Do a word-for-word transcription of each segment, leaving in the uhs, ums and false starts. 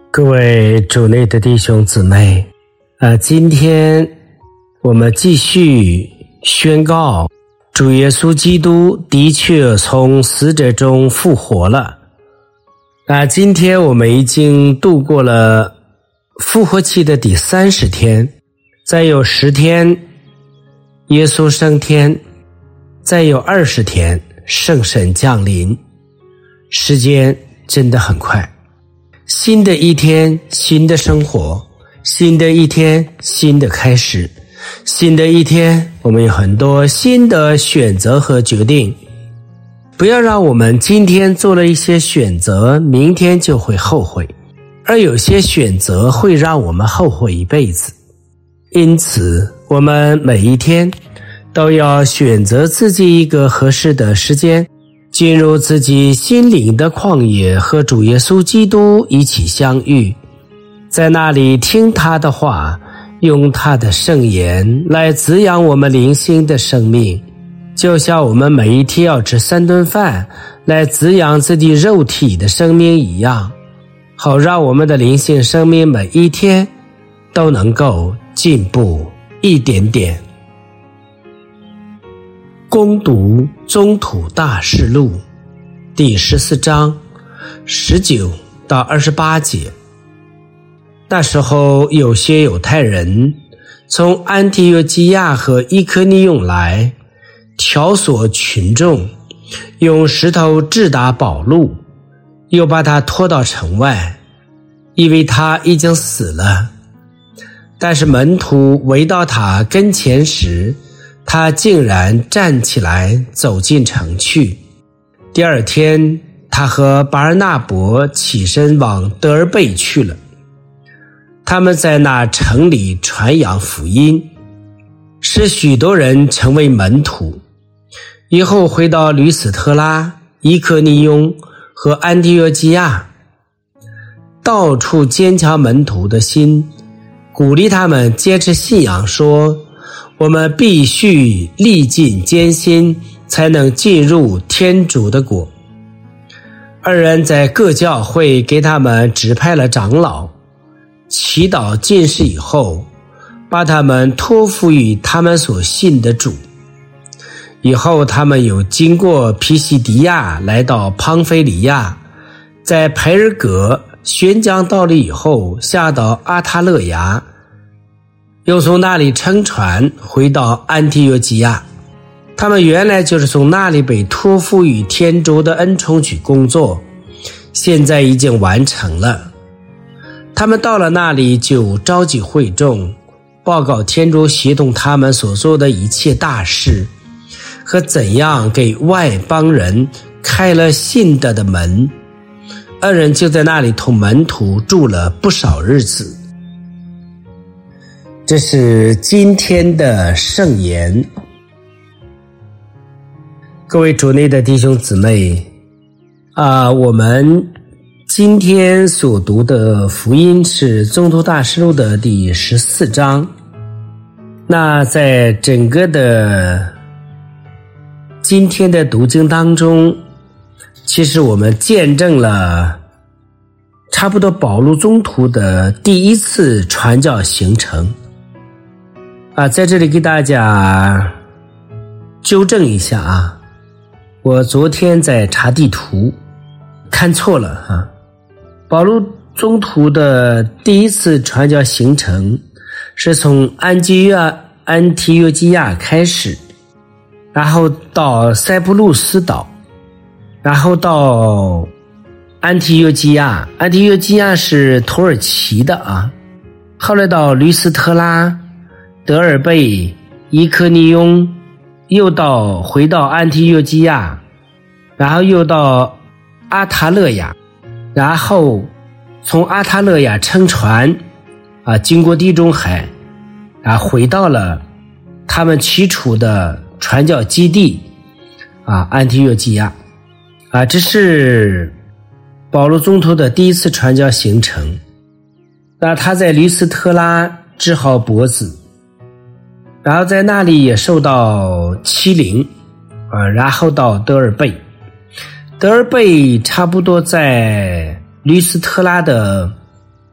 各位主内的弟兄姊妹，呃，今天我们继续宣告主耶稣基督的确从死者中复活了。啊，今天我们已经度过了复活期的第三十天，再有十天耶稣升天，再有二十天圣神降临，时间真的很快。新的一天，新的生活，新的一天，新的开始，新的一天，我们有很多新的选择和决定。不要让我们今天做了一些选择，明天就会后悔，而有些选择会让我们后悔一辈子。因此，我们每一天都要选择自己一个合适的时间，进入自己心灵的旷野，和主耶稣基督一起相遇，在那里听他的话，用他的圣言来滋养我们灵性的生命，就像我们每一天要吃三顿饭来滋养自己肉体的生命一样，好让我们的灵性生命每一天都能够进步一点点。攻读宗徒大事录第十四章十九到二十八节。那时候有些犹太人从安提约基亚和伊科尼用来，挑唆群众，用石头掷打保禄，又把他拖到城外，因为他已经死了。但是门徒围到他跟前时，他竟然站起来走进城去。第二天，他和巴尔纳伯起身往德尔贝去了。他们在那城里传扬福音，使许多人成为门徒。以后回到吕斯特拉、伊科尼雍和安提约基亚，到处坚强门徒的心，鼓励他们坚持信仰，说我们必须历尽艰辛，才能进入天主的国。二人在各教会给他们指派了长老，祈祷进士以后，把他们托付于他们所信的主。以后他们又经过皮西迪亚，来到庞菲利亚，在培尔革宣讲道理以后，下到阿塔勒雅，又从那里乘船回到安提约基亚。他们原来就是从那里被托付于天主的恩宠去工作，现在已经完成了。他们到了那里就召集会众，报告天主协同他们所做的一切大事，和怎样给外邦人开了信德的门。二人就在那里同门徒住了不少日子。这是今天的圣言。各位主内的弟兄姊妹，啊，我们今天所读的福音是宗徒大事录的第十四章。那在整个的今天的读经当中，其实我们见证了差不多保禄宗徒的第一次传教行程。啊，在这里给大家纠正一下啊，我昨天在查地图看错了啊。保禄宗徒的第一次传教行程是从安基约安提约基亚开始，然后到塞浦路斯岛，然后到安提约基亚。安提约基亚是土耳其的啊。后来到吕斯特拉、德尔贝、伊科尼雍，又到回到安提约基亚，然后又到阿塔勒雅，然后从阿塔勒雅乘船啊，经过地中海啊，回到了他们起初的传教基地啊，安提约基亚啊。这是保禄宗徒的第一次传教行程。那他在吕斯特拉治好脖子，然后在那里也受到欺凌啊，然后到德尔贝。德尔贝差不多在吕斯特拉的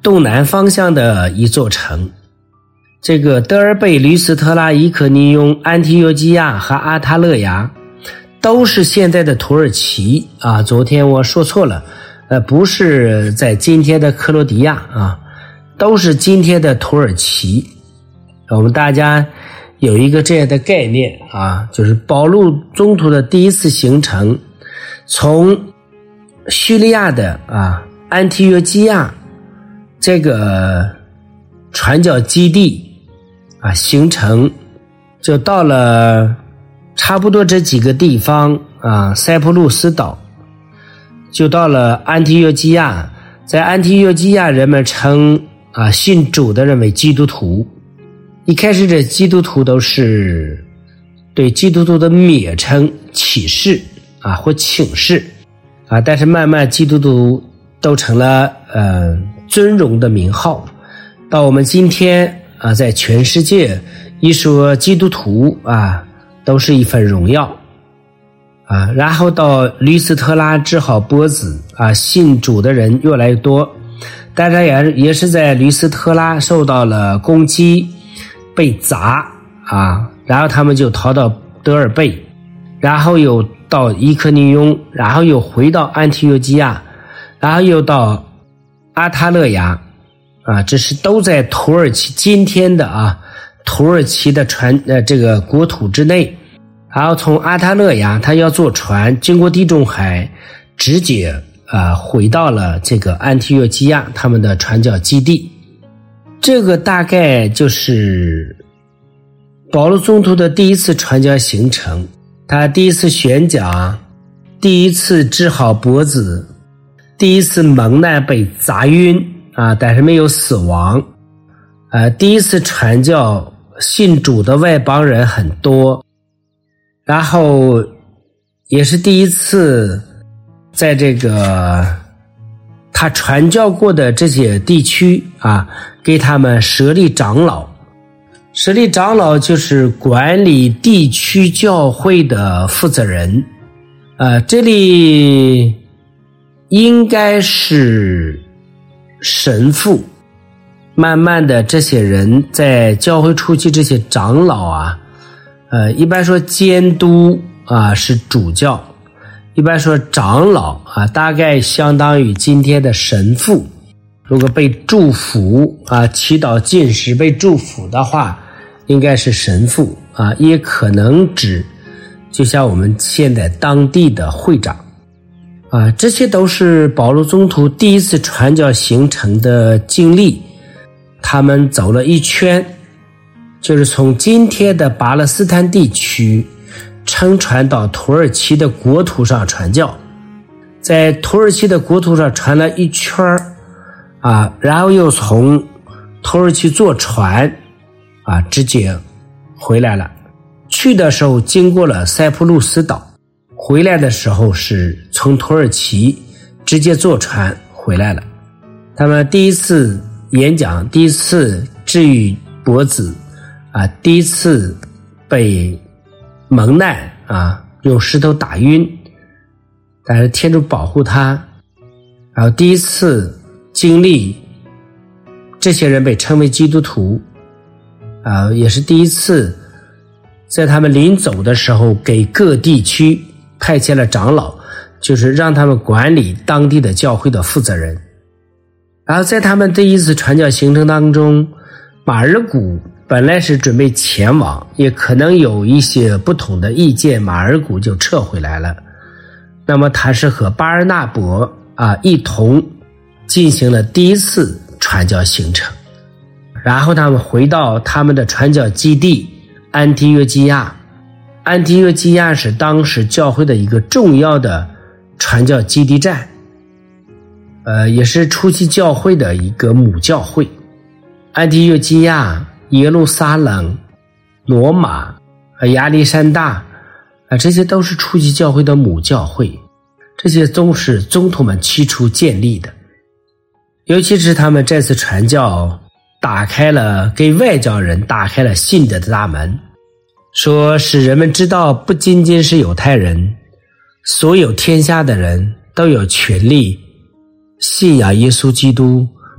东南方向的一座城。这个德尔贝、吕斯特拉、伊科尼雍、安提约基亚和阿塔勒雅都是现在的土耳其啊。昨天我说错了，呃，不是在今天的克罗地亚啊，都是今天的土耳其。我们大家有一个这样的概念啊，就是保禄宗徒的第一次行程，从叙利亚的啊安提约基亚这个传教基地啊行程，就到了差不多这几个地方啊，塞浦路斯岛，就到了安提约基亚。在安提约基亚，人们称啊信主的人为基督徒。一开始这基督徒都是对基督徒的蔑称、歧视啊或轻视啊，但是慢慢基督徒都成了呃尊荣的名号。到我们今天啊，在全世界一说基督徒啊，都是一份荣耀啊。然后到吕斯特拉、治好波子啊，信主的人越来越多，大家也也是在吕斯特拉受到了攻击，被砸啊，然后他们就逃到德尔贝，然后又到伊科尼雍，然后又回到安提约基亚，然后又到阿塔勒雅啊，这是都在土耳其今天的啊土耳其的传呃这个国土之内。然后从阿塔勒雅他要坐船经过地中海，直接啊、呃、回到了这个安提约基亚他们的传教基地。这个大概就是保禄宗徒的第一次传教行程，他第一次宣讲，第一次治好脖子，第一次蒙难被砸晕啊，但是没有死亡，呃，第一次传教信主的外邦人很多，然后也是第一次在这个他传教过的这些地区啊，给他们设立长老。设立长老就是管理地区教会的负责人，呃，这里应该是神父。慢慢的，这些人在教会初期，这些长老啊，呃，一般说监督啊是主教，一般说长老啊，大概相当于今天的神父。如果被祝福啊，祈祷进食被祝福的话，应该是神父啊，也可能指就像我们现在当地的会长啊，这些都是保禄宗徒第一次传教行程的经历。他们走了一圈，就是从今天的巴勒斯坦地区乘船到土耳其的国土上传教，在土耳其的国土上传了一圈啊，然后又从土耳其坐船啊直接回来了。去的时候经过了塞浦路斯岛，回来的时候是从土耳其直接坐船回来了。他们第一次演讲，第一次治愈脖子啊，第一次被蒙难啊，用石头打晕，但是天主保护他。然后第一次经历这些人被称为基督徒啊，也是第一次在他们临走的时候给各地区派遣了长老，就是让他们管理当地的教会的负责人。然后在他们第一次传教行程当中，马尔谷本来是准备前往，也可能有一些不同的意见，马尔谷就撤回来了。那么他是和巴尔纳伯啊一同进行了第一次传教行程，然后他们回到他们的传教基地安提约基亚。安提约基亚是当时教会的一个重要的传教基地站，呃，也是初期教会的一个母教会。安提约基亚、耶路撒冷、罗马、亚历山大啊，这些都是初期教会的母教会，这些都是宗徒们起初建立的。尤其是他们这次传教打开了给外教人打开了信德的大门，说使人们知道不仅仅是犹太人，所有天下的人都有权利信仰耶稣基督，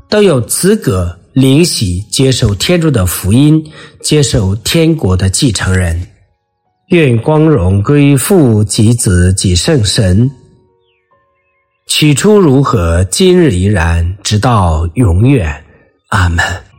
都有资格领洗接受天主的福音，接受天国的继承人。愿光荣归于父及子及圣神，起初如何，今日依然，直到永远。阿们。